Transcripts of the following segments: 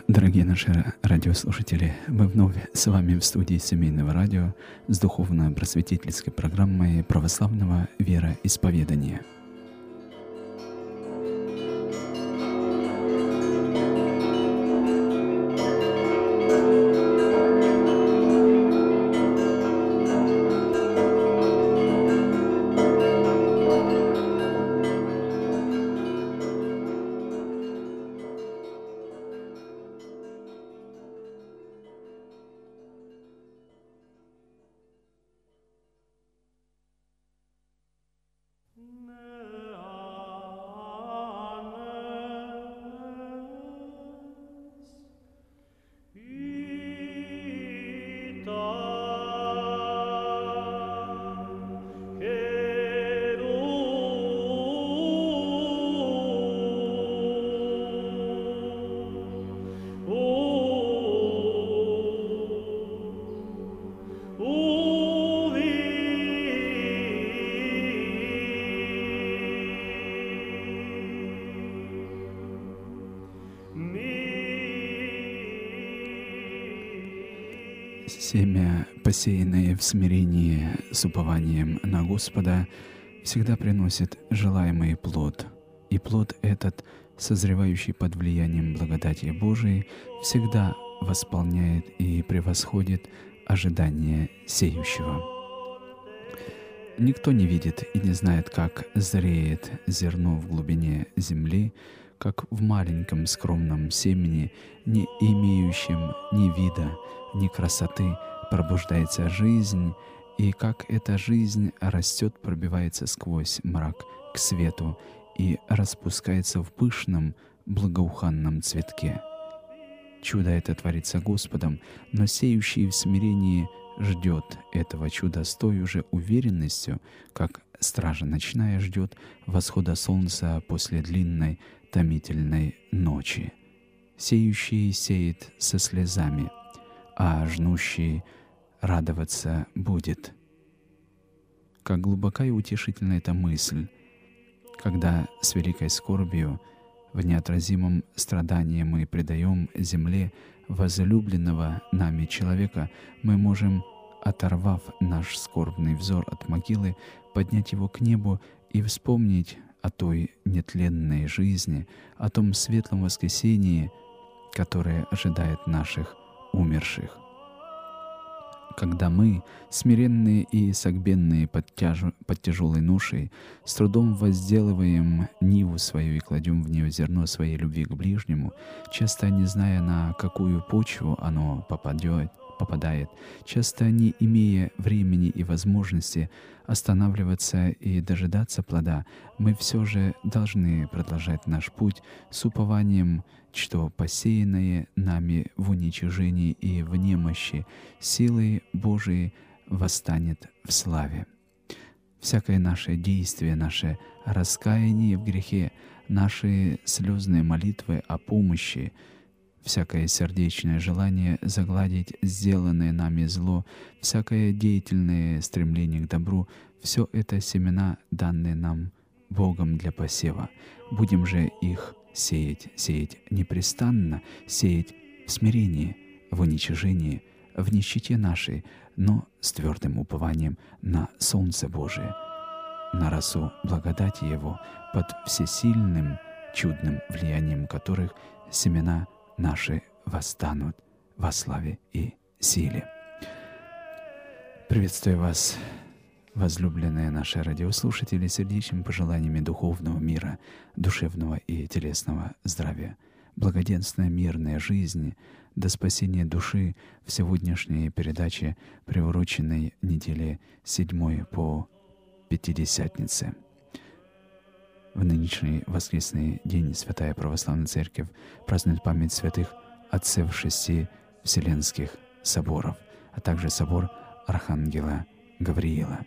Дорогие наши радиослушатели, мы вновь с вами в студии Семейного радио с духовно-просветительской программой православного вероисповедания. Семя, посеянное в смирении с упованием на Господа, всегда приносит желаемый плод. И плод этот, созревающий под влиянием благодати Божией, всегда восполняет и превосходит ожидания сеющего. Никто не видит и не знает, как зреет зерно в глубине земли, как в маленьком скромном семени, не имеющем ни вида, ни красоты, пробуждается жизнь, и как эта жизнь растет, пробивается сквозь мрак к свету и распускается в пышном, благоуханном цветке. Чудо это творится Господом, но сеющий в смирении ждет этого чуда с той же уверенностью, как стража ночная ждет восхода солнца после длинной томительной ночи. Сеющий сеет со слезами, а жнущий радоваться будет. Как глубока и утешительна эта мысль, когда с великой скорбью в неотразимом страдании мы предаем земле возлюбленного нами человека, мы можем, оторвав наш скорбный взор от могилы, поднять его к небу и вспомнить о той нетленной жизни, о том светлом воскресении, которое ожидает наших умерших. Когда мы, смиренные и согбенные под тяжелой ношей, с трудом возделываем ниву свою и кладем в нее зерно своей любви к ближнему, часто не зная, на какую почву оно попадает, часто не имея времени и возможности останавливаться и дожидаться плода, мы все же должны продолжать наш путь с упованием, что посеянное нами в уничижении и в немощи силой Божией восстанет в славе. Всякое наше действие, наше раскаяние в грехе, наши слезные молитвы о помощи, всякое сердечное желание загладить сделанное нами зло, всякое деятельное стремление к добру — все это семена, данные нам Богом для посева. Будем же их сеять непрестанно, сеять в смирении, в уничижении, в нищете нашей, но с твердым упованием на Солнце Божие, на росу благодати Его, под всесильным, чудным влиянием которых семена наши восстанут во славе и силе. Приветствую вас, возлюбленные наши радиослушатели, сердечными пожеланиями духовного мира, душевного и телесного здравия, благоденственной мирной жизни, до спасения души в сегодняшней передаче, приуроченной неделе 7 по Пятидесятнице. В нынешний воскресный день Святая Православная Церковь празднует память святых отцев 6 Вселенских соборов, а также собор Архангела Гавриила.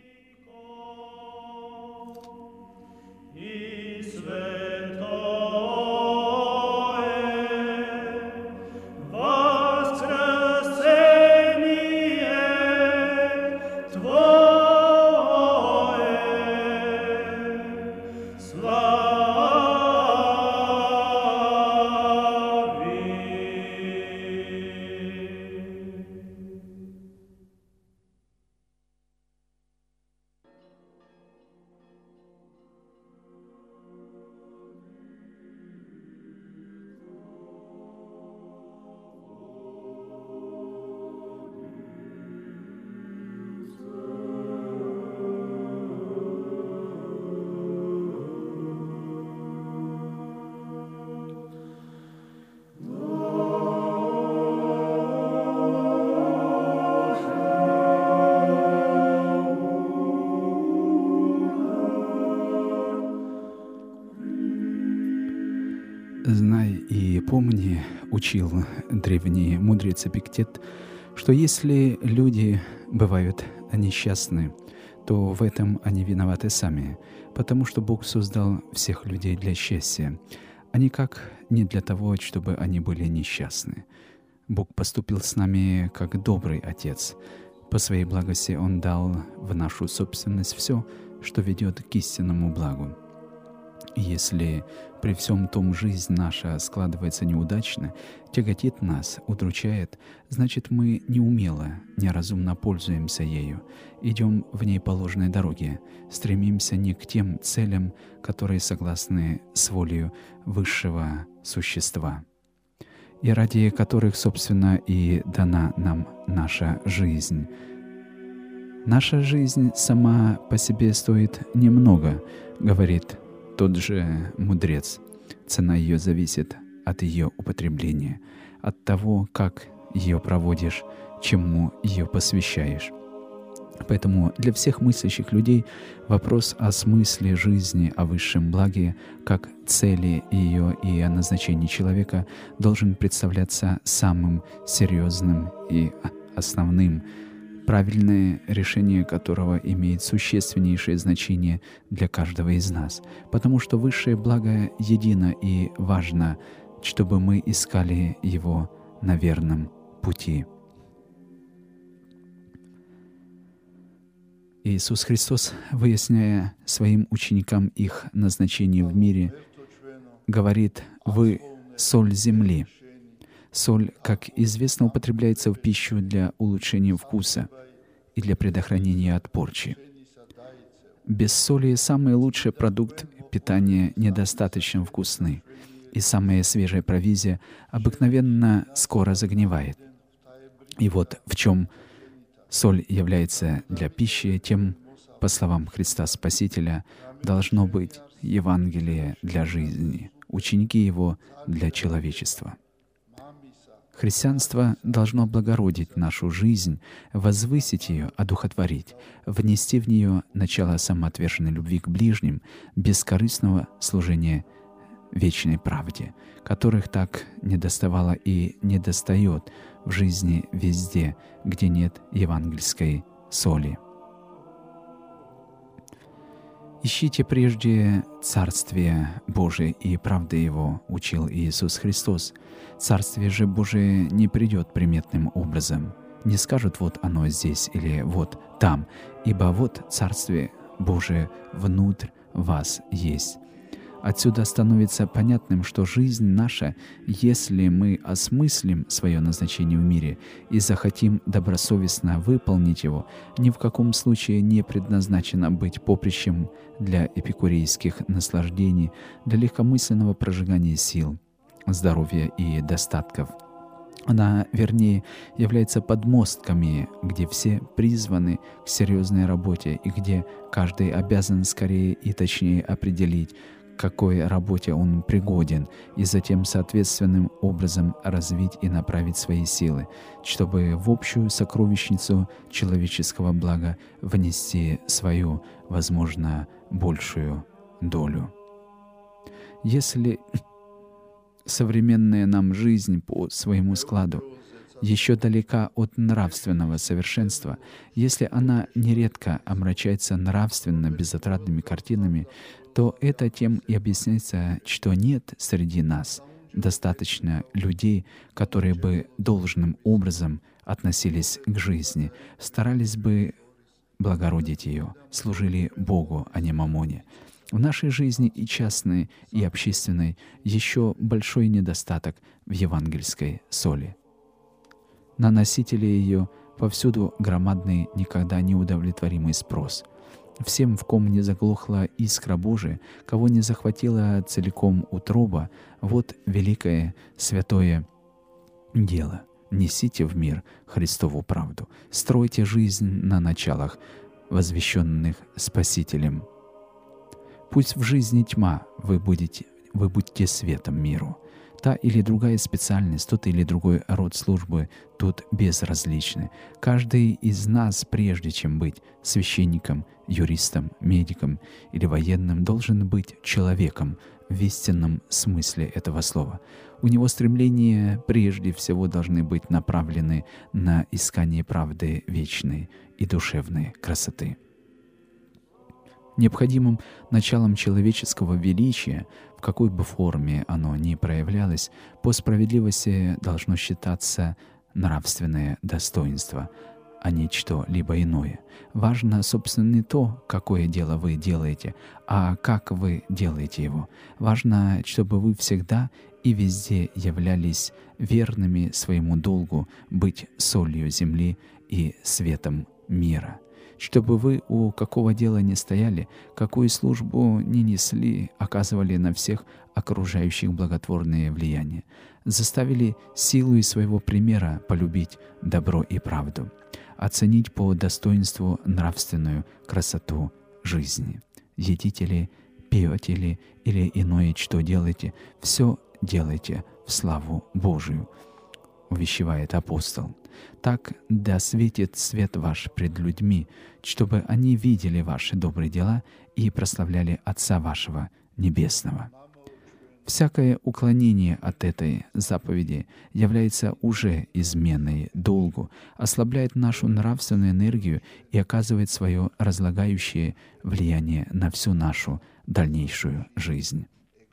Славі Знай и помни, учил древний мудрец Эпиктет, что если люди бывают несчастны, то в этом они виноваты сами, потому что Бог создал всех людей для счастья, а никак не для того, чтобы они были несчастны. Бог поступил с нами как добрый Отец. По своей благости Он дал в нашу собственность все, что ведет к истинному благу. Если при всем том жизнь наша складывается неудачно, тяготит нас, удручает, значит, мы неумело, неразумно пользуемся ею, идем в ней по ложной дороге, стремимся не к тем целям, которые согласны с волею высшего существа, и ради которых, собственно, и дана нам наша жизнь. Наша жизнь сама по себе стоит немного, говорит тот же мудрец. Цена ее зависит от ее употребления, от того, как ее проводишь, чему ее посвящаешь. Поэтому для всех мыслящих людей вопрос о смысле жизни, о высшем благе, как цели ее и о назначении человека должен представляться самым серьезным и основным, правильное решение которого имеет существеннейшее значение для каждого из нас, потому что высшее благо едино и важно, чтобы мы искали его на верном пути. Иисус Христос, выясняя своим ученикам их назначение в мире, говорит: «Вы — соль земли». Соль, как известно, употребляется в пищу для улучшения вкуса и для предохранения от порчи. Без соли самый лучший продукт питания недостаточно вкусный, и самая свежая провизия обыкновенно скоро загнивает. И вот в чем соль является для пищи, тем, по словам Христа Спасителя, должно быть Евангелие для жизни, ученики Его для человечества. Христианство должно облагородить нашу жизнь, возвысить ее, одухотворить, внести в нее начало самоотверженной любви к ближним, бескорыстного служения вечной правде, которых так недоставало и недостает в жизни везде, где нет евангельской соли. «Ищите прежде Царствие Божие и правды Его», — учил Иисус Христос. Царствие же Божие не придет приметным образом. Не скажут: «Вот оно здесь» или «вот там», ибо вот Царствие Божие внутрь вас есть. Отсюда становится понятным, что жизнь наша, если мы осмыслим свое назначение в мире и захотим добросовестно выполнить его, ни в каком случае не предназначена быть поприщем для эпикурейских наслаждений, для легкомысленного прожигания сил, здоровья и достатков. Она, вернее, является подмостками, где все призваны к серьезной работе и где каждый обязан скорее и точнее определить, к какой работе он пригоден, и затем соответственным образом развить и направить свои силы, чтобы в общую сокровищницу человеческого блага внести свою, возможно, большую долю. Если современная нам жизнь по своему складу еще далека от нравственного совершенства, если она нередко омрачается нравственно безотрадными картинами, то это тем и объясняется, что нет среди нас достаточно людей, которые бы должным образом относились к жизни, старались бы благородить ее, служили Богу, а не мамоне. В нашей жизни и частной, и общественной еще большой недостаток в евангельской соли. На носителей ее повсюду громадный, никогда не удовлетворимый спрос. Всем, в ком не заглохла искра Божия, кого не захватила целиком утроба, вот великое святое дело. Несите в мир Христову правду, стройте жизнь на началах, возвещенных Спасителем. Пусть в жизни тьма, вы будьте светом миру. Та или другая специальность, тот или другой род службы тут безразличны. Каждый из нас, прежде чем быть священником, юристом, медиком или военным, должен быть человеком в истинном смысле этого слова. У него стремления прежде всего должны быть направлены на искание правды вечной и душевной красоты. Необходимым началом человеческого величия, в какой бы форме оно ни проявлялось, по справедливости должно считаться нравственное достоинство, а не что-либо иное. Важно, собственно, не то, какое дело вы делаете, а как вы делаете его. Важно, чтобы вы всегда и везде являлись верными своему долгу быть солью земли и светом мира. Чтобы вы у какого дела ни стояли, какую службу ни несли, оказывали на всех окружающих благотворное влияние, заставили силой своего примера полюбить добро и правду, оценить по достоинству нравственную красоту жизни. Едите ли, пьете ли или иное, что делаете, все делайте в славу Божию, увещевает апостол. Так да светит свет ваш пред людьми, чтобы они видели ваши добрые дела и прославляли Отца вашего Небесного. Всякое уклонение от этой заповеди является уже изменой долгу, ослабляет нашу нравственную энергию и оказывает свое разлагающее влияние на всю нашу дальнейшую жизнь.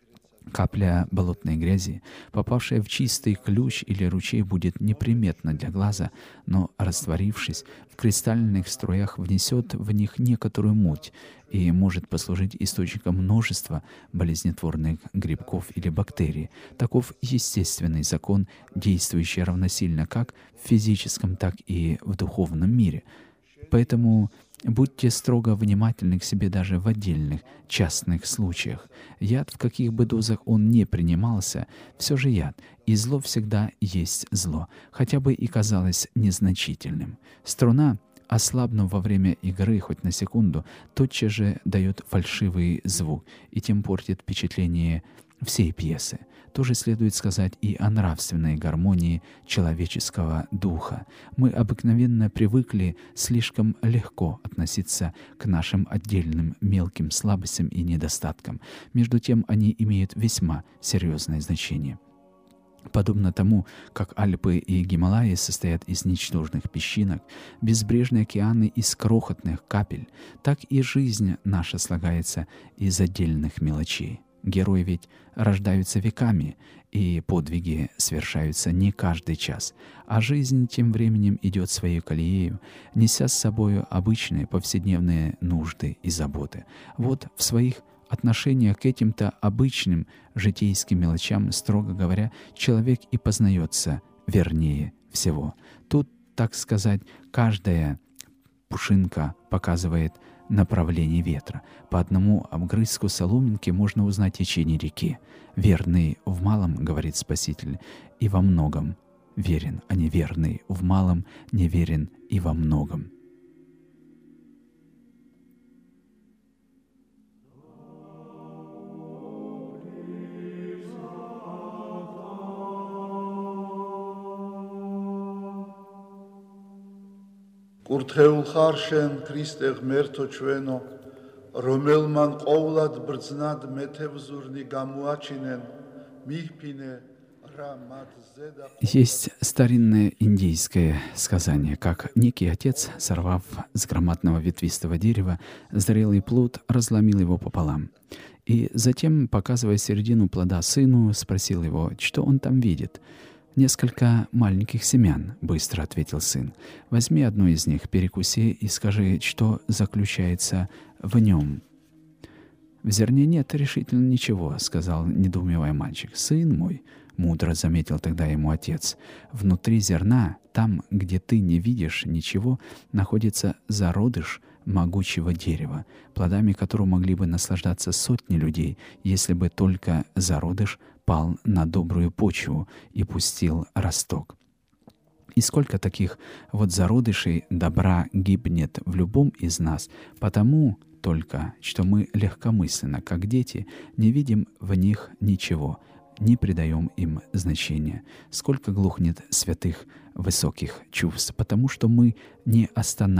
Капля болотной грязи, попавшая в чистый ключ или ручей, будет неприметна для глаза, но, растворившись в кристальных струях, внесет в них некоторую муть и может послужить источником множества болезнетворных грибков или бактерий. Таков естественный закон, действующий равносильно как в физическом, так и в духовном мире. Поэтому будьте строго внимательны к себе даже в отдельных, частных случаях. Яд, в каких бы дозах он ни принимался, все же яд, и зло всегда есть зло, хотя бы и казалось незначительным. Струна, ослабнув во время игры хоть на секунду, тотчас же дает фальшивый звук и тем портит впечатление всей пьесы. То же следует сказать и о нравственной гармонии человеческого духа. Мы обыкновенно привыкли слишком легко относиться к нашим отдельным мелким слабостям и недостаткам. Между тем они имеют весьма серьезное значение. Подобно тому, как Альпы и Гималаи состоят из ничтожных песчинок, безбрежные океаны из крохотных капель, так и жизнь наша слагается из отдельных мелочей. Герои ведь рождаются веками, и подвиги совершаются не каждый час, а жизнь тем временем идет своей колеею, неся с собою обычные повседневные нужды и заботы. Вот в своих отношениях к этим-то обычным житейским мелочам, строго говоря, человек и познается вернее всего. Тут, так сказать, каждая пушинка показывает направление ветра. По одному обгрызку соломинки можно узнать течение реки. «Верный в малом, — говорит Спаситель, — и во многом верен, а неверный в малом не верен и во многом». Կուրթեულ խարշեն Քրիստեղ մերթո չվենո, Ռոմելման ყოვლად բրձնად մեթևզուրնի գամուաչինեն, Միհպինե ռամատ զեդա. Есть старинное индийское сказание, как некий отец, сорвав с громадного ветвистого дерева зрелый плод, разломил его пополам. И затем, показывая середину плода сыну, спросил его, что он там видит. «Несколько маленьких семян», — быстро ответил сын. «Возьми одну из них, перекуси и скажи, что заключается в нем». «В зерне нет решительно ничего», — сказал, недоумевая мальчик. «Сын мой», — мудро заметил тогда ему отец, «внутри зерна, там, где ты не видишь ничего, находится зародыш могучего дерева, плодами которого могли бы наслаждаться сотни людей, если бы только зародыш пал на добрую почву и пустил росток. И сколько таких вот зародышей добра гибнет в любом из нас, потому только, что мы легкомысленно, как дети, не видим в них ничего, не придаем им значения. Сколько глухнет святых высоких чувств, потому что мы не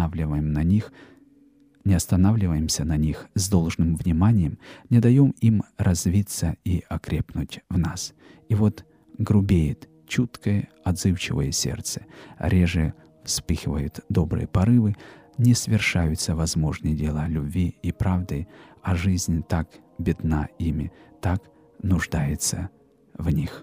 останавливаемся на них с должным вниманием, не даем им развиться и окрепнуть в нас. И вот грубеет чуткое, отзывчивое сердце, реже вспыхивают добрые порывы, не свершаются возможные дела любви и правды, а жизнь так бедна ими, так нуждается в них.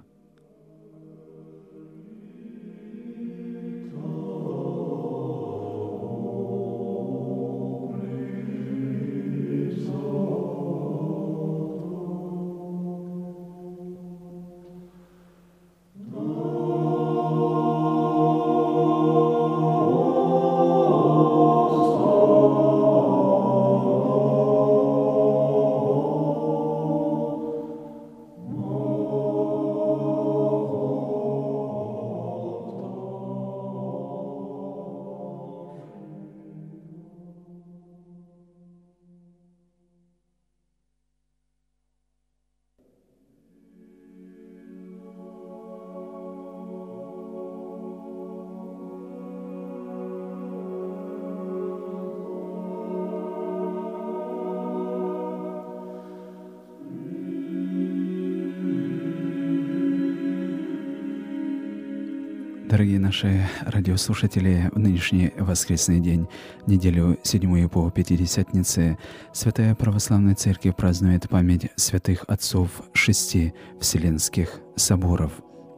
Дорогие наши радиослушатели, в нынешний воскресный день, неделю 7 по Пятидесятнице, Святая Православная Церковь празднует память святых отцов 6 Вселенских соборов.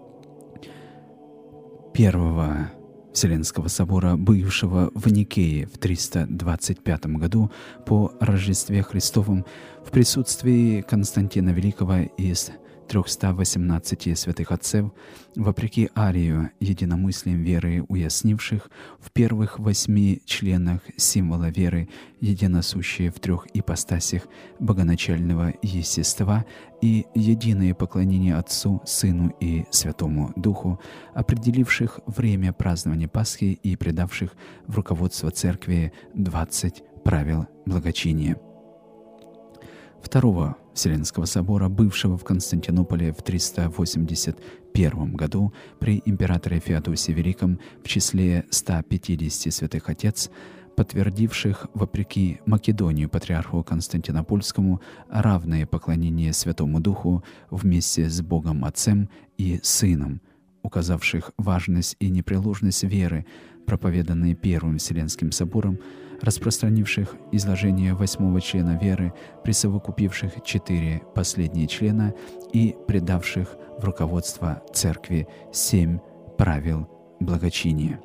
Первого Вселенского собора, бывшего в Никее в 325 году по Рождестве Христовом, в присутствии Константина Великого из 318 святых отцев, вопреки Арию, единомыслием веры уяснивших, в первых 8 членах символа веры, единосущие в 3 ипостасях богоначального естества и единое поклонение Отцу, Сыну и Святому Духу, определивших время празднования Пасхи и предавших в руководство Церкви 20 правил благочиния. Второго Вселенского собора, бывшего в Константинополе в 381 году при императоре Феодосии Великом в числе 150 святых отец, подтвердивших, вопреки Македонию патриарху Константинопольскому, равное поклонение Святому Духу вместе с Богом Отцем и Сыном, указавших важность и непреложность веры, проповеданные Первым Вселенским собором, распространивших изложение 8 члена веры, присовокупивших 4 последние члена и предавших в руководство Церкви 7 правил благочиния.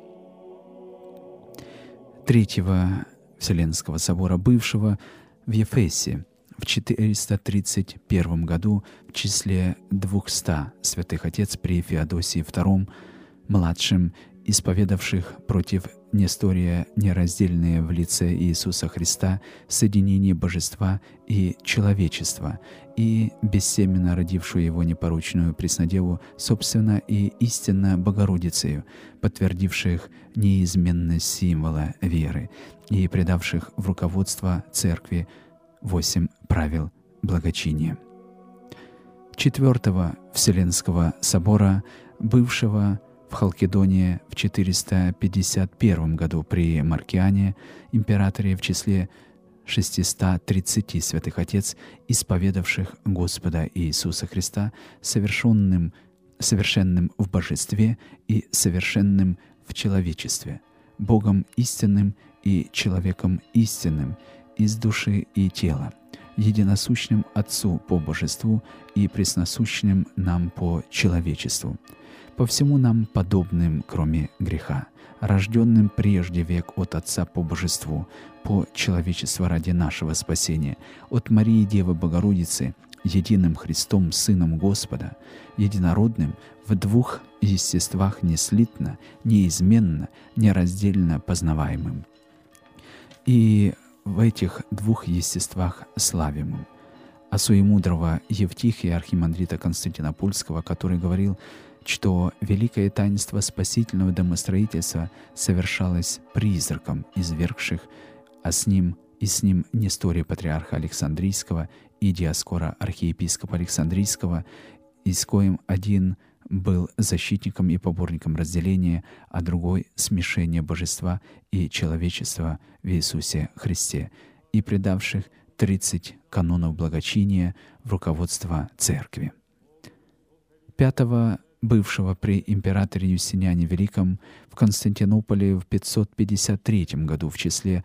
Третьего Вселенского собора, бывшего в Ефесе в 431 году в числе 200 святых отец при Феодосии II, младшим, исповедавших против Нестория нераздельное в лице Иисуса Христа соединение божества и человечества, и бессеменно родившую его непорочную Преснодеву, собственно и истинно Богородицею, подтвердивших неизменность символа веры и предавших в руководство Церкви 8 правил благочиния. Четвертого Вселенского собора, бывшего в Халкидоне в 451 году при Маркиане, императоре в числе 630 святых отец, исповедавших Господа Иисуса Христа совершенным в божестве и совершенным в человечестве, Богом истинным и человеком истинным, из души и тела, единосущным Отцу по божеству и пресносущным нам по человечеству, по всему нам подобным, кроме греха, рожденным прежде век от Отца по божеству, по человечеству ради нашего спасения, от Марии Девы Богородицы, единым Христом, Сыном Господа, единородным в 2 естествах неслитно, неизменно, нераздельно познаваемым. И в этих 2 естествах славимым. А суемудрого Евтихия, архимандрита Константинопольского, который говорил, что великое таинство спасительного домостроительства совершалось призраком извергших, и с ним Нестория патриарха Александрийского и Диоскора архиепископа Александрийского, из коим один был защитником и поборником разделения, а другой — смешения божества и человечества в Иисусе Христе, и предавших 30 канонов благочиния в руководство Церкви. 5 бывшего при императоре Юстиниане Великом в Константинополе в 553 году в числе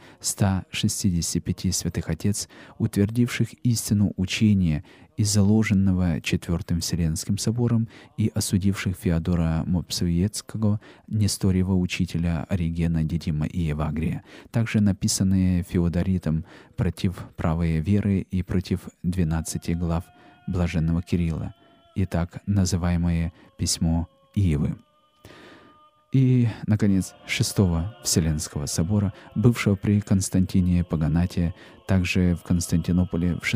165 святых отец, утвердивших истину учения и заложенного Четвертым Вселенским собором и осудивших Феодора Мопсуецкого, Несториева учителя Оригена, Дидима и Евагрия, также написанные Феодоритом против правой веры и против 12 глав блаженного Кирилла, и так называемое «Письмо Иевы». И, наконец, 6 Вселенского собора, бывшего при Константине Паганате, также в Константинополе в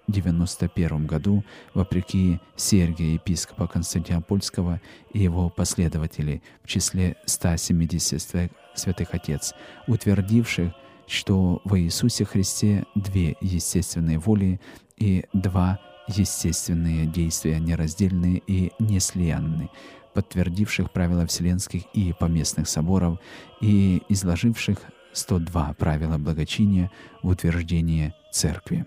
691 году, вопреки Сергия, епископа Константинопольского и его последователей в числе 170 святых отец, утвердивших, что во Иисусе Христе 2 естественные воли и 2 естественные действия, нераздельные и неслиянные, подтвердивших правила Вселенских и поместных соборов и изложивших 102 правила благочиния в утверждение Церкви.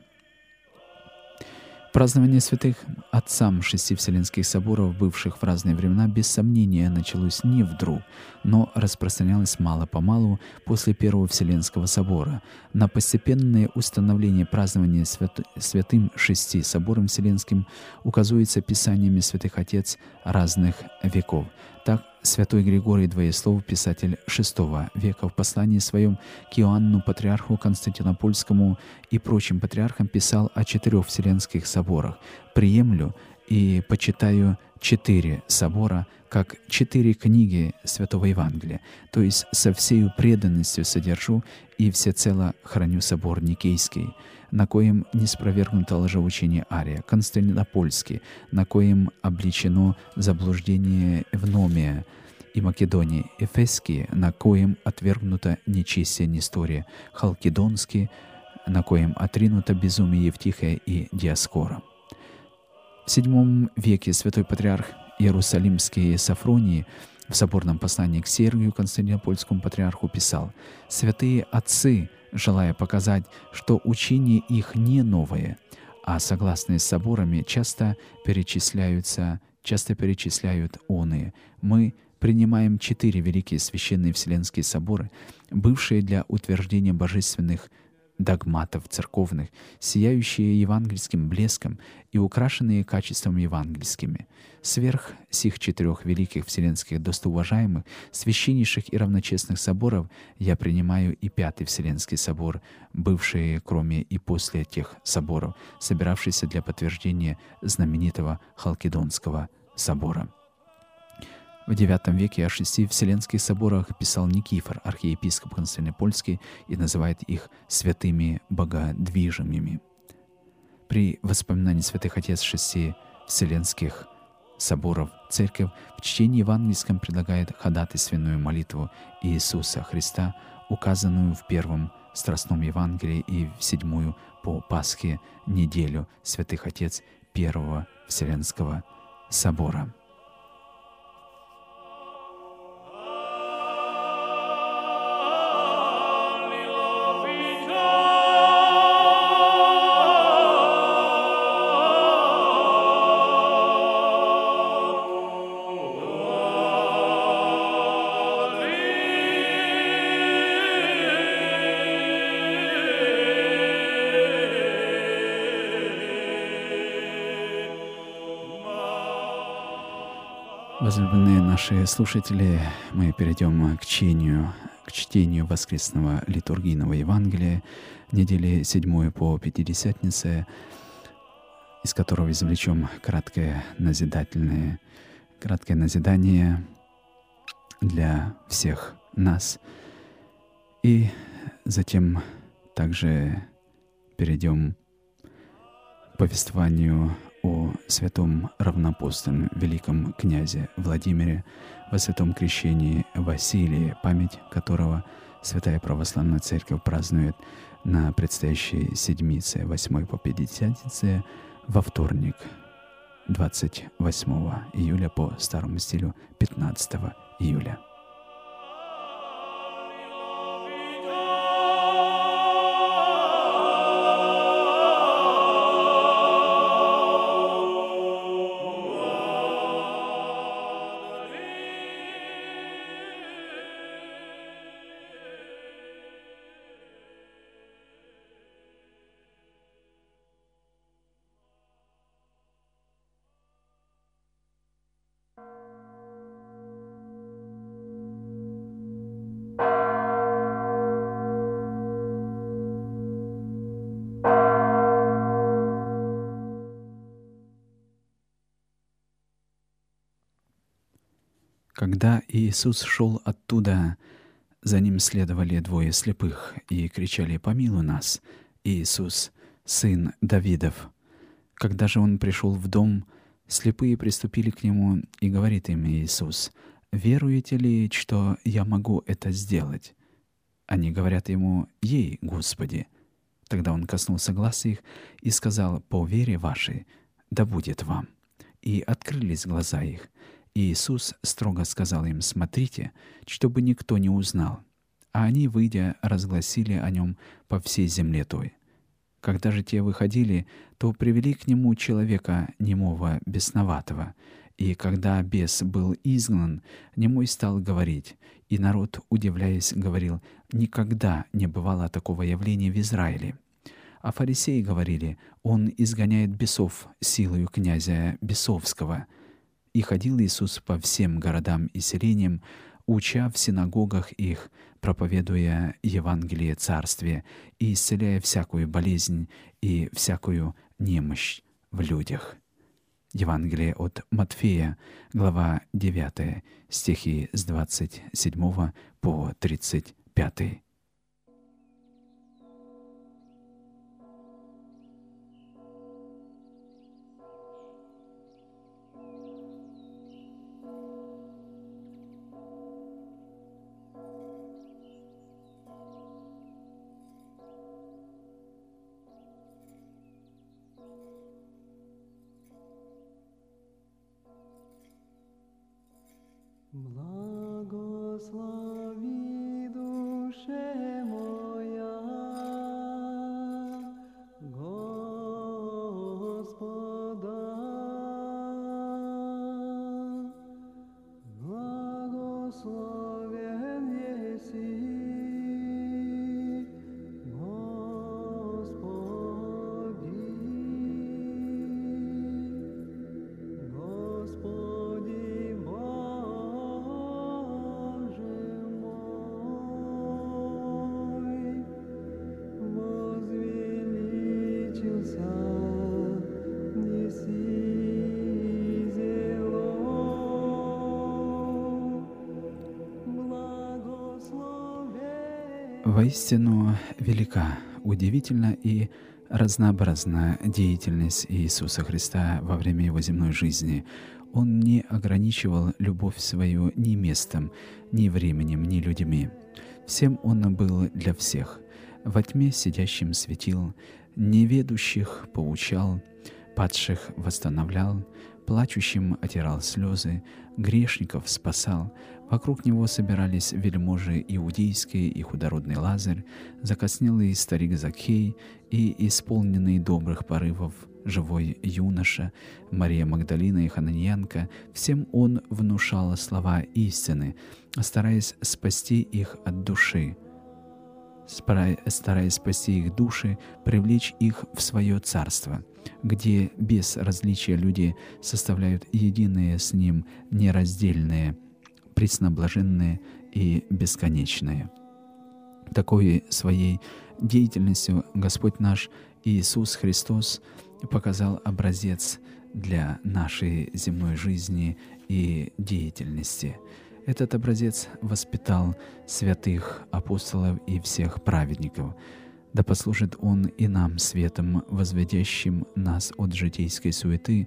Празднование святых отцам 6 Вселенских соборов, бывших в разные времена, без сомнения началось не вдруг, но распространялось мало-помалу после Первого Вселенского собора. На постепенное установление празднования святым 6 собором Вселенским указывается писаниями святых отец разных веков. Так, святой Григорий Двоеслов, писатель VI века, в послании своем к Иоанну, патриарху Константинопольскому и прочим патриархам писал о 4 Вселенских соборах. «Приемлю и почитаю 4 собора, как 4 книги Святого Евангелия, то есть со всею преданностью содержу и всецело храню собор Никейский, на коем не спровергнуто лжеучение Ария, Константинопольский, на коем обличено заблуждение Евномия и Македонии, Эфесский, на коем отвергнуто нечестие Нестория, Халкидонский, на коем отринуто безумие Евтихия и Диаскора». В VII веке святой патриарх Иерусалимский Сафроний в соборном послании к Сергию, Константинопольскому патриарху, писал: «Святые отцы, желая показать, что учение их не новое, а согласные с соборами, часто перечисляют оные. Мы принимаем 4 великие священные Вселенские соборы, бывшие для утверждения божественных догматов церковных, сияющие евангельским блеском и украшенные качествами евангельскими. Сверх сих 4 великих вселенских достоуважаемых, священнейших и равночестных соборов я принимаю и 5 Вселенский собор, бывший кроме и после тех соборов, собиравшийся для подтверждения знаменитого Халкидонского собора». В IX веке о 6 Вселенских соборах писал Никифор, архиепископ Константинопольский, и называет их святыми богодвижимыми. При воспоминании святых отец 6 Вселенских соборов Церковь в чтении евангельском предлагает ходатайственную молитву Иисуса Христа, указанную в первом страстном Евангелии и в 7 по Пасхе неделю святых отец Первого Вселенского собора. Возлюбленные наши слушатели, мы перейдем к чтению воскресного литургийного Евангелия недели 7 по Пятидесятнице, из которого извлечем краткое назидание для всех нас. И затем также перейдем к повествованию о святом равноапостольном великом князе Владимире, во святом крещении Василии, память которого Святая Православная Церковь празднует на предстоящей седмице 8 по Пятидесятнице во вторник, 28 июля по старому стилю 15 июля. Когда Иисус шел оттуда, за ним следовали двое слепых и кричали: «Помилуй нас, Иисус, сын Давидов». Когда же он пришел в дом, слепые приступили к нему, и говорит им Иисус: «Веруете ли, что я могу это сделать?» Они говорят ему: «Ей, Господи». Тогда он коснулся глаз их и сказал: «По вере вашей да будет вам». И открылись глаза их. И Иисус строго сказал им: «Смотрите, чтобы никто не узнал». А они, выйдя, разгласили о нем по всей земле той. Когда же те выходили, то привели к нему человека немого, бесноватого. И когда бес был изгнан, немой стал говорить, и народ, удивляясь, говорил: «Никогда не бывало такого явления в Израиле». А фарисеи говорили: «Он изгоняет бесов силою князя бесовского». И ходил Иисус по всем городам и селениям, уча в синагогах их, проповедуя Евангелие Царствия и исцеляя всякую болезнь и всякую немощь в людях. Евангелие от Матфея, глава 9, стихи с 27 по 35. Благослови, душе моя, Господа. Благословен еси, Господи. Господи Боже мой, возвеличился неси зело, благословен. Воистину велика, удивительна и разнообразна деятельность Иисуса Христа во время Его земной жизни. Он не ограничивал любовь свою ни местом, ни временем, ни людьми. Всем Он был для всех. Во тьме сидящим светил, неведущих поучал, падших восстановлял, плачущим отирал слезы, грешников спасал. Вокруг Него собирались вельможи иудейские и худородный Лазарь, закоснелый старик Закхей и исполненный добрых порывов живой юноша, Мария Магдалина и Хананьянка. Всем Он внушал слова истины, стараясь спасти их от души, стараясь спасти их души, привлечь их в свое царство, где без различия люди составляют единое с Ним, нераздельное, пресноблаженное и бесконечное. Такой своей деятельностью Господь наш Иисус Христос показал образец для нашей земной жизни и деятельности. Этот образец воспитал святых апостолов и всех праведников. Да послужит Он и нам светом, возводящим нас от житейской суеты к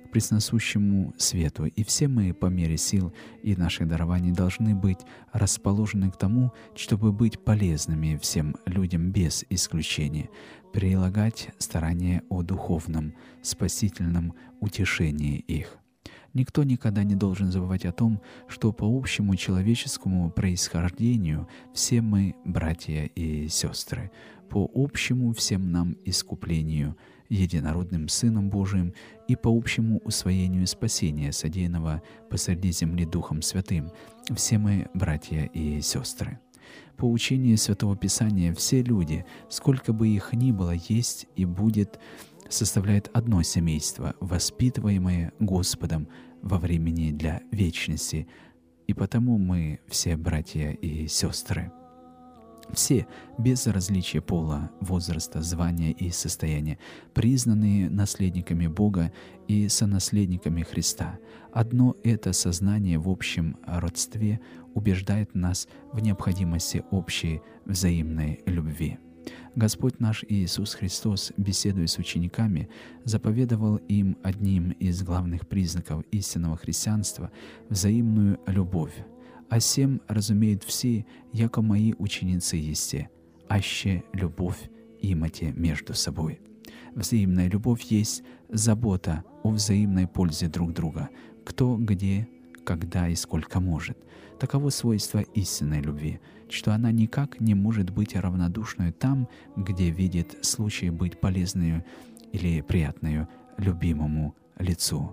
к пресносущему свету, и все мы по мере сил и наших дарований должны быть расположены к тому, чтобы быть полезными всем людям без исключения, прилагать старания о духовном, спасительном утешении их. Никто никогда не должен забывать о том, что по общему человеческому происхождению все мы братья и сестры, по общему всем нам искуплению, единородным Сыном Божиим и по общему усвоению спасения, содеянного посреди земли Духом Святым, все мы братья и сестры. По учению Святого Писания все люди, сколько бы их ни было, есть и будет, составляет одно семейство, воспитываемое Господом во времени для вечности, и потому мы все братья и сестры. Все, без различия пола, возраста, звания и состояния, признанные наследниками Бога и сонаследниками Христа. Одно это сознание в общем родстве убеждает нас в необходимости общей взаимной любви. Господь наш Иисус Христос, беседуя с учениками, заповедовал им одним из главных признаков истинного христианства — взаимную любовь. «А сем разумеют все, яко мои ученицы есте, аще любовь имате между собой». Взаимная любовь есть забота о взаимной пользе друг друга, кто, где, когда и сколько может. Таково свойство истинной любви, что она никак не может быть равнодушной там, где видит случай быть полезной или приятной любимому лицу.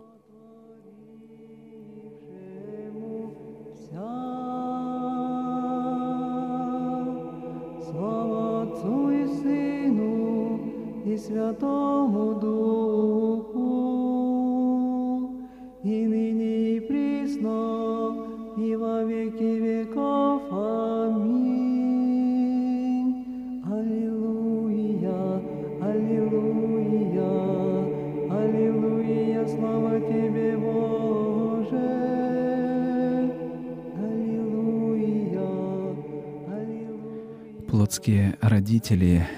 Слава Отцу и Сыну и Святому Духу, и ныне и присно, и во веки веков. Аминь. Аллилуйя, аллилуйя, аллилуйя, слава Тебе, Боже. Аллилуйя, аллилуйя. Плотские родители,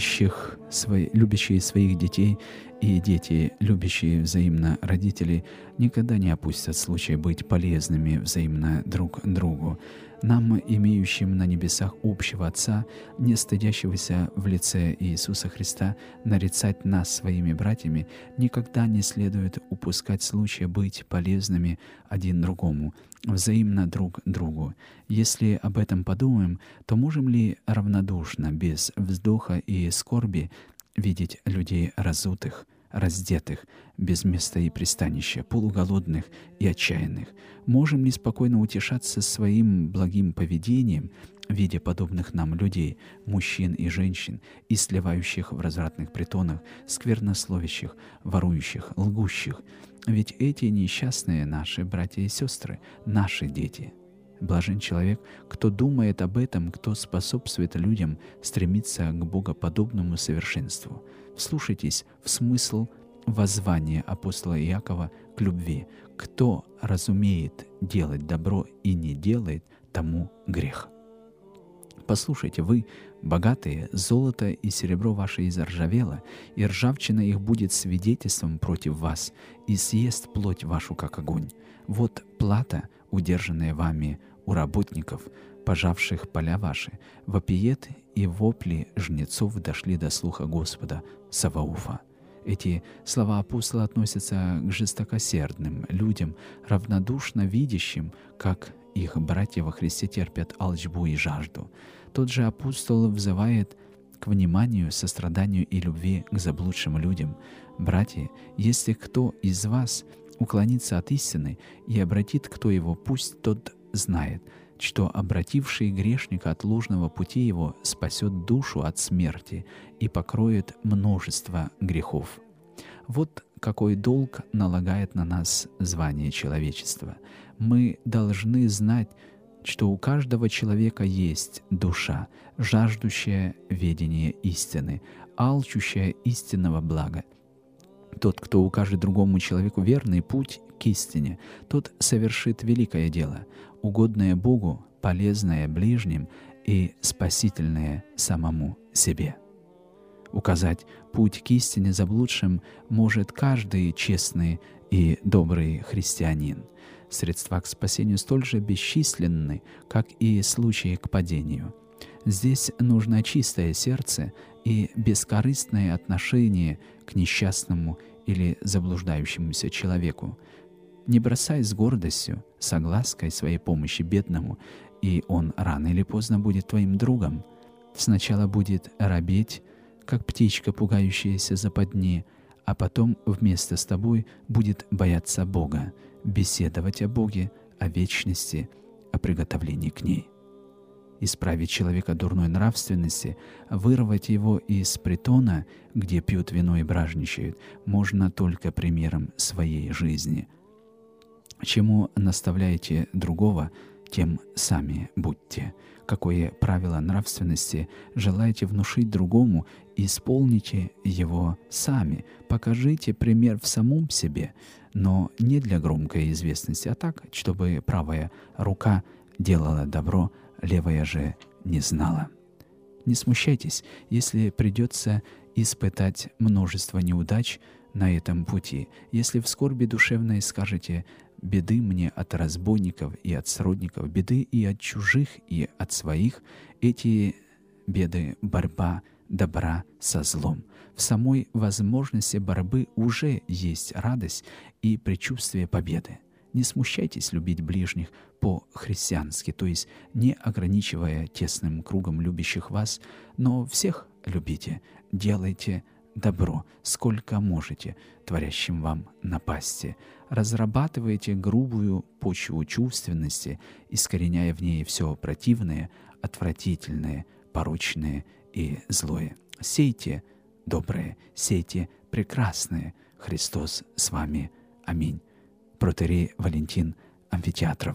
любящие своих детей, и дети, любящие взаимно родителей, никогда не опустят случай быть полезными взаимно друг другу. Нам, имеющим на небесах общего Отца, не стыдящегося в лице Иисуса Христа нарицать нас своими братьями, никогда не следует упускать случая быть полезными один другому, взаимно друг другу. Если об этом подумаем, то можем ли равнодушно, без вздоха и скорби, видеть людей разутых, раздетых, без места и пристанища, полуголодных и отчаянных? Можем ли спокойно утешаться своим благим поведением, видя подобных нам людей, мужчин и женщин, истлевающих в развратных притонах, сквернословящих, ворующих, лгущих? Ведь эти несчастные наши братья и сестры, наши дети. Блажен человек, кто думает об этом, кто способствует людям стремиться к богоподобному совершенству. Вслушайтесь в смысл воззвания апостола Иакова к любви. Кто разумеет делать добро и не делает, тому грех. Послушайте, вы, богатые, золото и серебро ваше изржавело, и ржавчина их будет свидетельством против вас, и съест плоть вашу, как огонь. Вот плата, удержанная вами у работников, пожавших поля ваши, вопиет, и вопли жнецов дошли до слуха Господа Саваофа. Эти слова апостола относятся к жестокосердным людям, равнодушно видящим, как их братья во Христе терпят алчбу и жажду. Тот же апостол взывает к вниманию, состраданию и любви к заблудшим людям. «Братья, если кто из вас уклонится от истины и обратит кто его, пусть тот знает, что обративший грешника от ложного пути его спасет душу от смерти и покроет множество грехов». Вот какой долг налагает на нас звание человечества. Мы должны знать, что у каждого человека есть душа, жаждущая ведения истины, алчущая истинного блага. Тот, кто укажет другому человеку верный путь к истине, тот совершит великое дело, угодное Богу, полезное ближним и спасительное самому себе. Указать путь к истине заблудшим может каждый честный и добрый христианин. Средства к спасению столь же бесчисленны, как и случаи к падению. Здесь нужно чистое сердце и бескорыстное отношение к несчастному или заблуждающемуся человеку. Не бросай с гордостью, с оглаской своей помощи бедному, и он рано или поздно будет твоим другом. Сначала будет робеть, как птичка, пугающаяся западни, а потом вместе с тобой будет бояться Бога, беседовать о Боге, о вечности, о приготовлении к ней. Исправить человека дурной нравственности, вырвать его из притона, где пьют вино и бражничают, можно только примером своей жизни. Чему наставляете другого, тем сами будьте. Какое правило нравственности желаете внушить другому, исполните его сами. Покажите пример в самом себе, но не для громкой известности, а так, чтобы правая рука делала добро, левая же не знала. Не смущайтесь, если придется испытать множество неудач на этом пути. Если в скорби душевной скажете: «Беды мне от разбойников и от сродников, беды и от чужих, и от своих», эти беды — борьба добра со злом. В самой возможности борьбы уже есть радость и предчувствие победы. Не смущайтесь любить ближних по-христиански, то есть не ограничивая тесным кругом любящих вас, но всех любите, делайте добро, сколько можете, творящим вам напасти. Разрабатывайте грубую почву чувственности, искореняя в ней все противное, отвратительное, порочное и злое. Сейте доброе, сейте прекрасное. Христос с вами. Аминь. Протоиерей Валентин Амфитеатров.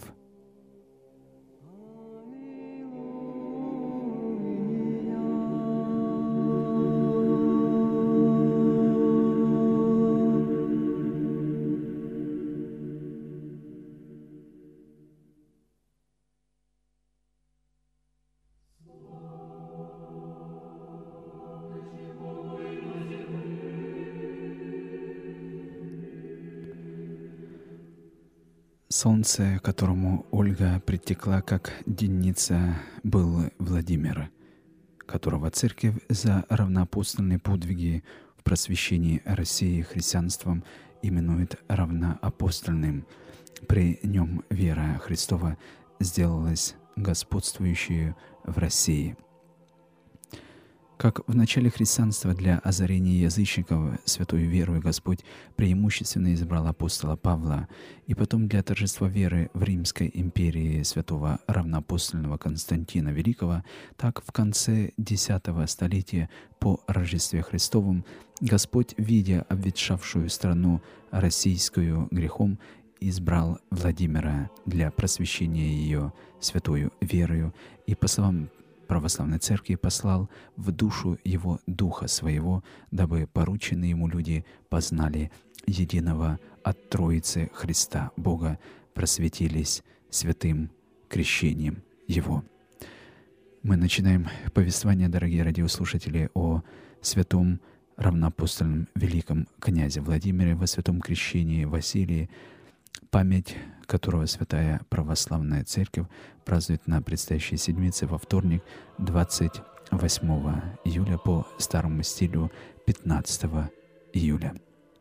Солнце, которому Ольга притекла как денница, был Владимир, которого Церковь за равноапостольные подвиги в просвещении России христианством именует равноапостольным. При нем вера Христова сделалась господствующей в России. Как в начале христианства для озарения язычников святую веру Господь преимущественно избрал апостола Павла, и потом для торжества веры в Римской империи святого равноапостольного Константина Великого, так в конце X столетия по Рождестве Христовом Господь, видя обветшавшую страну российскую грехом, избрал Владимира для просвещения ее святою верою и, по словам Православной Церкви, послал в душу его Духа Своего, дабы порученные ему люди познали единого от Троицы Христа Бога, просветились святым крещением Его. Мы начинаем повествование, дорогие радиослушатели, о святом равноапостольном великом князе Владимире, во святом крещении Василии, память которого Святая Православная Церковь празднует на предстоящей седмице во вторник, 28 июля по старому стилю 15 июля.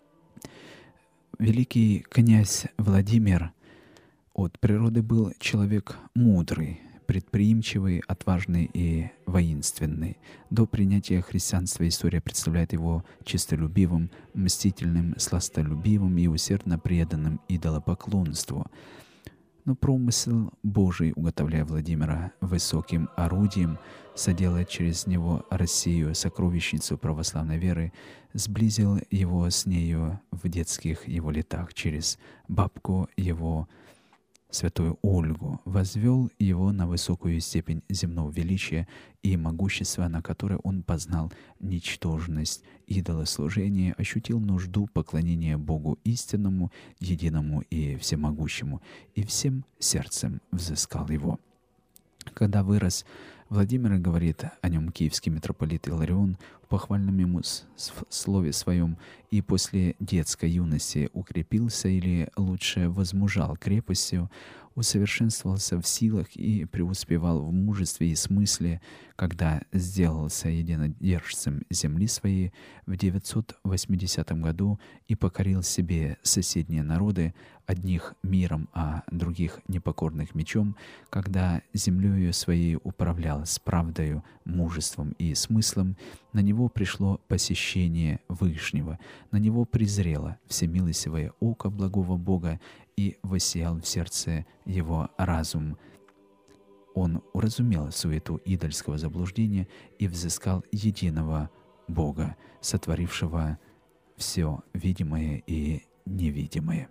Великий князь Владимир от природы был человек мудрый, предприимчивый, отважный и воинственный. До принятия христианства история представляет его честолюбивым, мстительным, сластолюбивым и усердно преданным идолопоклонству. Но промысел Божий, уготовляя Владимира высоким орудием, соделать через него Россию, сокровищницу православной веры, сблизил его с нею в детских его летах через бабку его, святую Ольгу, возвел его на высокую степень земного величия и могущества, на которой он познал ничтожность идолослужения, ощутил нужду поклонения Богу истинному, единому и всемогущему, и всем сердцем взыскал его. Когда вырос, Владимир, говорит о нем киевский митрополит Иларион, в похвальном ему слове своем и после детской юности укрепился или лучше возмужал крепостью, усовершенствовался в силах и преуспевал в мужестве и смысле, когда сделался единодержцем земли своей в 980 году и покорил себе соседние народы, одних миром, а других непокорных мечом, когда землею своей управлял с правдою, мужеством и смыслом, на него пришло посещение Вышнего, на него презрело всемилостивое око благого Бога и воссиял в сердце его разум. Он уразумел суету идольского заблуждения и взыскал единого Бога, сотворившего все видимое и невидимое.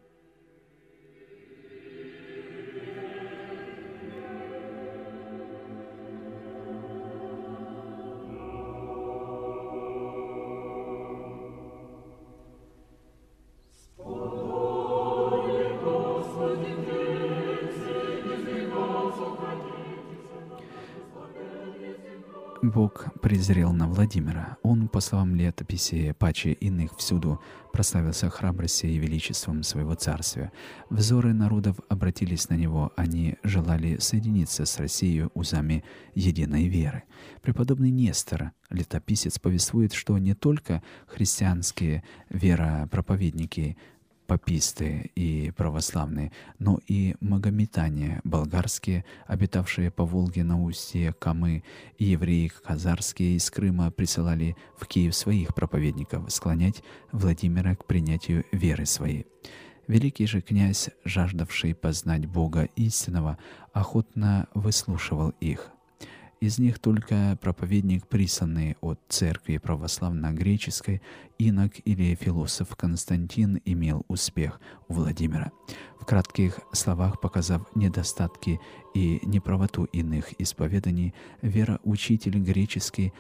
Бог презрел на Владимира. Он, по словам летописи, паче иных всюду прославился храбростью и величеством своего царствия. Взоры народов обратились на него, они желали соединиться с Россией узами единой веры. Преподобный Нестор, летописец, повествует, что не только христианские веропроповедники, паписты и православные, но и магометане болгарские, обитавшие по Волге на устье Камы, и евреи хазарские из Крыма присылали в Киев своих проповедников склонять Владимира к принятию веры своей. Великий же князь, жаждавший познать Бога истинного, охотно выслушивал их. Из них только проповедник, присланный от церкви православно-греческой, инок или философ Константин, имел успех у Владимира. В кратких словах показав недостатки и неправоту иных исповеданий, вероучитель греческий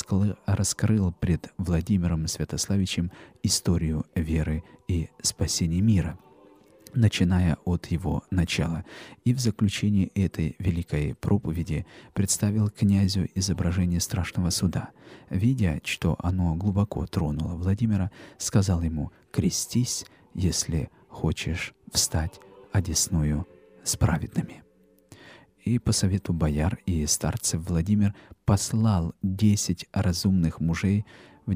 раскрыл пред Владимиром Святославичем историю веры и спасения мира, начиная от его начала, и в заключении этой великой проповеди представил князю изображение страшного суда. Видя, что оно глубоко тронуло Владимира, сказал ему: «Крестись, если хочешь встать одесную с праведными». И по совету бояр и старцев Владимир послал 10 разумных мужей в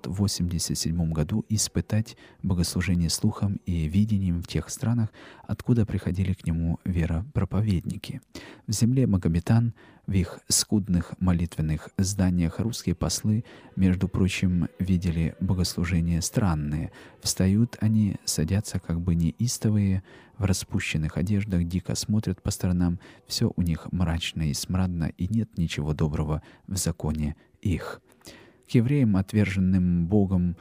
987 году испытать богослужение слухом и видением в тех странах, откуда приходили к нему веропроповедники. В земле магометан, в их скудных молитвенных зданиях русские послы, между прочим, видели богослужения странные. Встают они, садятся как бы неистовые, в распущенных одеждах, дико смотрят по сторонам, все у них мрачно и смрадно, и нет ничего доброго в законе их. К евреям, отверженным Богом,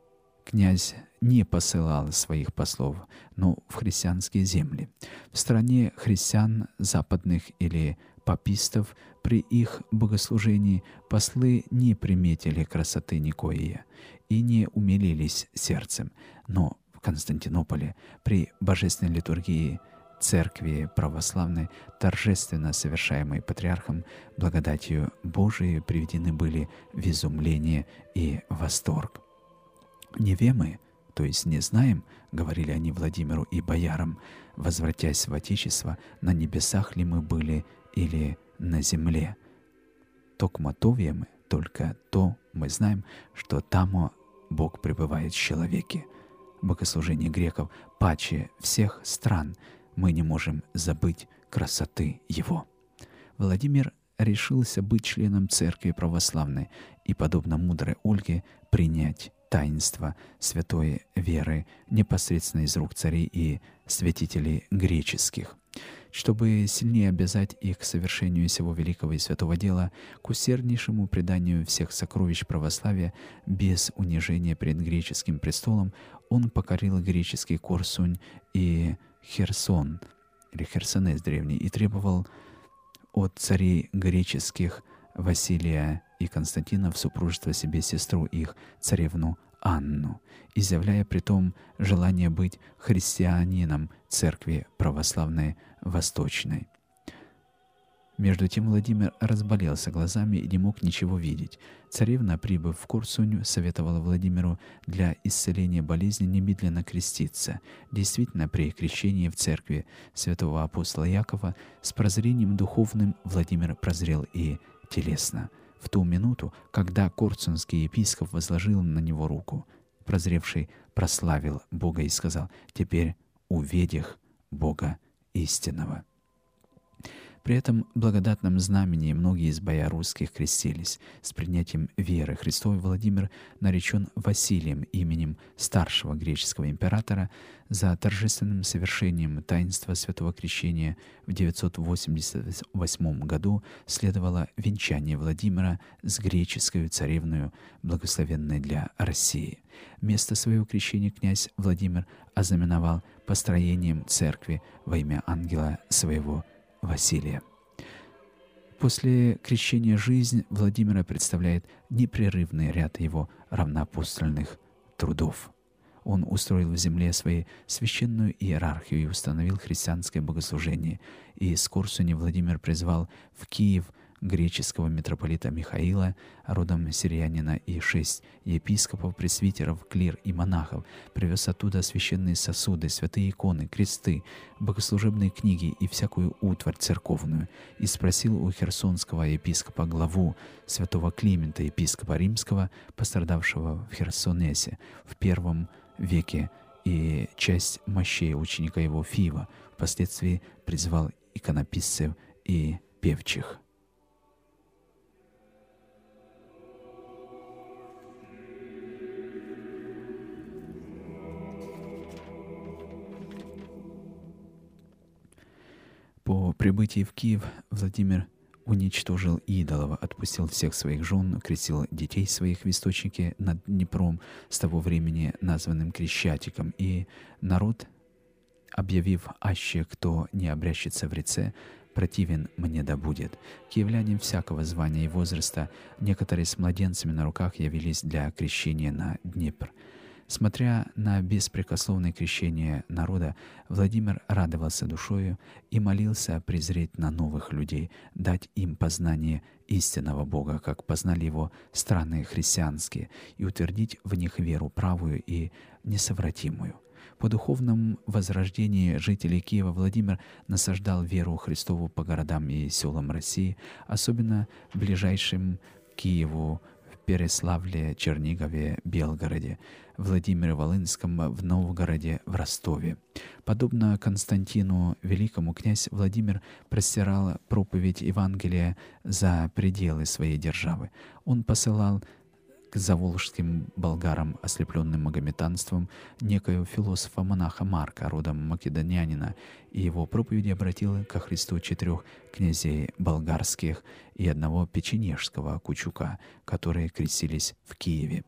князь не посылал своих послов, но в христианские земли. В стране христиан западных или папистов при их богослужении послы не приметили красоты никоей и не умилились сердцем. Но в Константинополе при божественной литургии Церкви православной, торжественно совершаемой патриархом, благодатью Божией приведены были в изумление и восторг. «Не вемы, то есть не знаем, — говорили они Владимиру и боярам, — возвратясь в Отечество, на небесах ли мы были или на земле. Токмо то вемы, только то мы знаем, что тамо Бог пребывает в человеке. Богослужение греков паче всех стран, мы не можем забыть красоты его». Владимир решился быть членом Церкви Православной и, подобно мудрой Ольге, принять таинство святой веры непосредственно из рук царей и святителей греческих. Чтобы сильнее обязать их к совершению сего великого и святого дела, к усерднейшему преданию всех сокровищ православия без унижения пред греческим престолом, он покорил греческий Корсунь и Херсон, или Херсонес древний, и требовал от царей греческих Василия и Константина в супружество себе сестру их, царевну Анну, изъявляя притом желание быть христианином Церкви Православной Восточной. Между тем Владимир разболелся глазами и не мог ничего видеть. Царевна, прибыв в Корсунь, советовала Владимиру для исцеления болезни немедленно креститься. Действительно, при крещении в церкви святого апостола Якова с прозрением духовным Владимир прозрел и телесно. В ту минуту, когда корсунский епископ возложил на него руку, прозревший прославил Бога и сказал: «Теперь увидях Бога истинного». При этом благодатном знамени многие из бояр русских крестились. С принятием веры Христовой Владимир наречен Василием, именем старшего греческого императора. За торжественным совершением таинства Святого Крещения в 988 году следовало венчание Владимира с греческой царевною, благословенной для России. Место своего крещения князь Владимир ознаменовал построением церкви во имя ангела своего Василия. После крещения жизнь Владимира представляет непрерывный ряд его равноапостольных трудов. Он устроил в земле свою священную иерархию и установил христианское богослужение. И из Корсуни Владимир призвал в Киев греческого митрополита Михаила, родом сириянина, и 6 епископов, пресвитеров, клир и монахов, привез оттуда священные сосуды, святые иконы, кресты, богослужебные книги и всякую утварь церковную, и спросил у херсонского епископа главу святого Климента, епископа римского, пострадавшего в Херсонесе в I веке, и часть мощей ученика его Фива, впоследствии призвал иконописцев и певчих. По прибытии в Киев Владимир уничтожил идолов, отпустил всех своих жен, крестил детей своих в источнике над Днепром, с того времени названным Крещатиком, и народ, объявив: «Аще кто не обрящется в реце, противен мне да будет». Киевляне всякого звания и возраста, некоторые с младенцами на руках, явились для крещения на Днепр. Смотря на беспрекословное крещение народа, Владимир радовался душою и молился презреть на новых людей, дать им познание истинного Бога, как познали его страны христианские, и утвердить в них веру правую и несовратимую. По духовном возрождении жителей Киева Владимир насаждал веру Христову по городам и селам России, особенно ближайшим к Киеву в Переславле, Чернигове, Белгороде, Владимире Волынском, в Новгороде, в Ростове. Подобно Константину Великому, князь Владимир простирал проповедь Евангелия за пределы своей державы. Он посылал к заволжским болгарам, ослепленным магометанством, некоего философа-монаха Марка, родом македонянина, и его проповеди обратил ко Христу 4 князей болгарских и 1 печенежского Кучука, которые крестились в Киеве.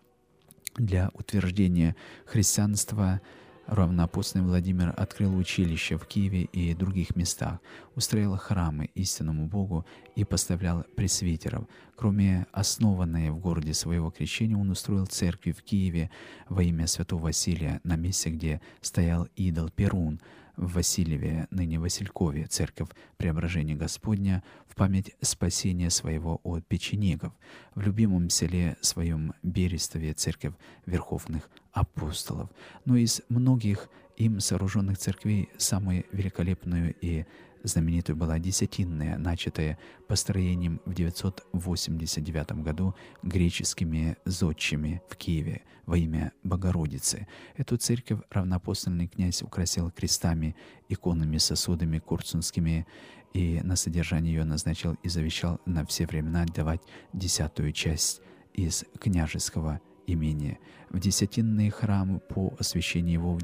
Для утверждения христианства равноапостольный Владимир открыл училища в Киеве и других местах, устроил храмы истинному Богу и поставлял пресвитеров. Кроме основанной в городе своего крещения, он устроил церкви в Киеве во имя святого Василия на месте, где стоял идол Перун, в Васильеве, ныне Василькове, церковь Преображения Господня, в память спасения своего от печенегов. В любимом селе своем Берестове церковь Верховных Апостолов. Но из многих им сооруженных церквей самой великолепную и знаменитую была Десятинная, начатая построением в 989 году греческими зодчими в Киеве во имя Богородицы. Эту церковь равноапостольный князь украсил крестами, иконами, сосудами корсунскими, и на содержание ее назначил и завещал на все времена отдавать 10-ю часть из княжеского имения. В Десятинный храм по освящению его в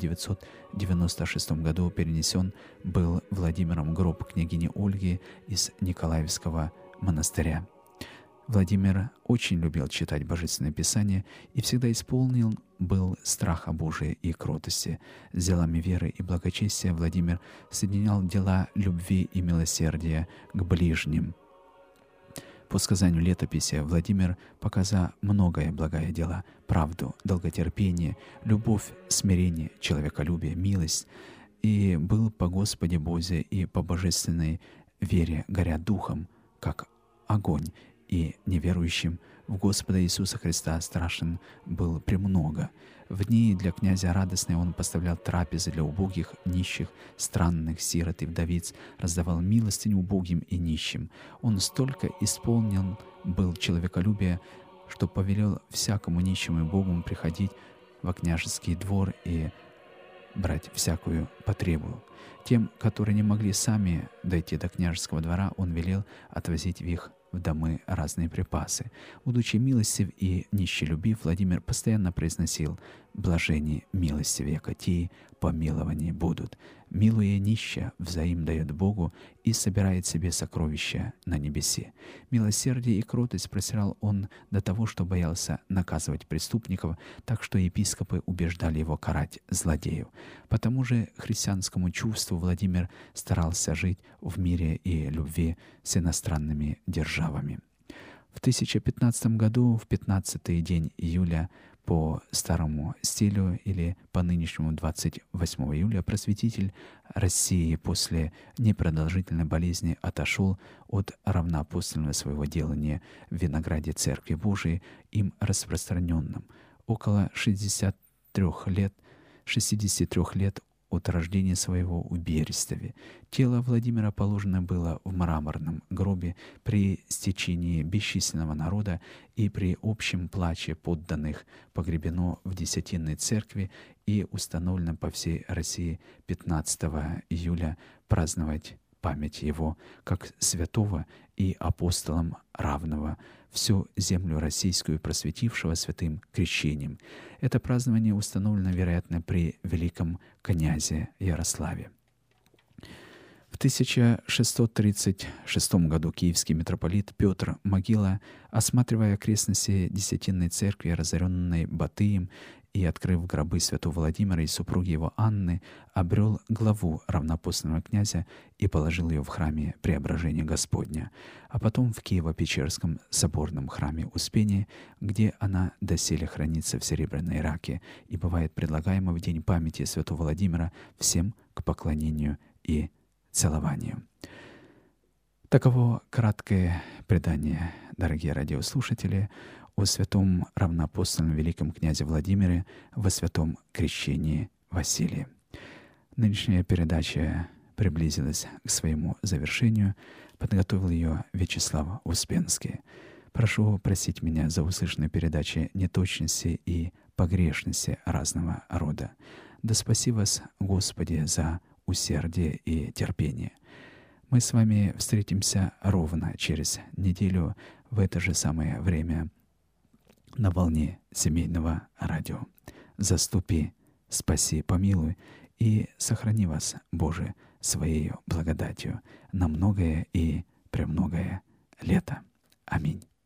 996 году перенесен был Владимиром гроб княгини Ольги из Николаевского монастыря. Владимир очень любил читать Божественное Писание и всегда исполнен был страха Божия и кротости. С делами веры и благочестия Владимир соединял дела любви и милосердия к ближним. По сказанию летописи, Владимир показал многое благое дела: правду, долготерпение, любовь, смирение, человеколюбие, милость, и был по Господе Бозе и по божественной вере, горя духом, как огонь, и неверующим в Господа Иисуса Христа страшен был премного. В дни для князя радостные он поставлял трапезы для убогих, нищих, странных, сирот и вдовиц, раздавал милостыню убогим и нищим. Он столько исполнен был человеколюбия, что повелел всякому нищему и убогому приходить во княжеский двор и брать всякую потребу. Тем, которые не могли сами дойти до княжеского двора, он велел отвозить в их в домы разные припасы. Будучи милостив и нищелюбив, Владимир постоянно произносил: «Блажени милостивее катии, помилования будут. Милуя нища, взаим дает Богу и собирает себе сокровища на небесе». Милосердие и кротость простирал он до того, что боялся наказывать преступников, так что епископы убеждали его карать злодеев. По тому же христианскому чувству Владимир старался жить в мире и любви с иностранными державами. В 1015 году, в 15-й день июля, по старому стилю или по нынешнему 28 июля, просветитель России после непродолжительной болезни отошел от равноапостольного своего делания в винограде Церкви Божией, им распространенном. Около 63 лет от рождения своего в Берестове. Тело Владимира положено было в мраморном гробе при стечении бесчисленного народа и при общем плаче подданных, погребено в Десятинной церкви и установлено по всей России 15 июля праздновать память его как святого и апостолом равного, всю землю российскую просветившего святым крещением. Это празднование установлено, вероятно, при великом князе Ярославе. В 1636 году киевский митрополит Петр Могила, осматривая окрестности Десятинной церкви, разоренной Батыем, и, открыв гробы святого Владимира и супруги его Анны, обрел главу равноапостольного князя и положил ее в храме Преображения Господня, а потом в Киево-Печерском соборном храме Успения, где она доселе хранится в серебряной раке и бывает предлагаема в день памяти святого Владимира всем к поклонению и целованию. Таково краткое предание, дорогие радиослушатели, о святом равноапостольном великом князе Владимире во святом крещении Василии. Нынешняя передача приблизилась к своему завершению. Подготовил ее Вячеслав Успенский. Прошу простить меня за услышанные передачи неточности и погрешности разного рода. Да спаси вас, Господи, за усердие и терпение. Мы с вами встретимся ровно через неделю в это же самое время на волне семейного радио. Заступи, спаси, помилуй и сохрани вас, Боже, Своею благодатью на многое и премногое лето. Аминь.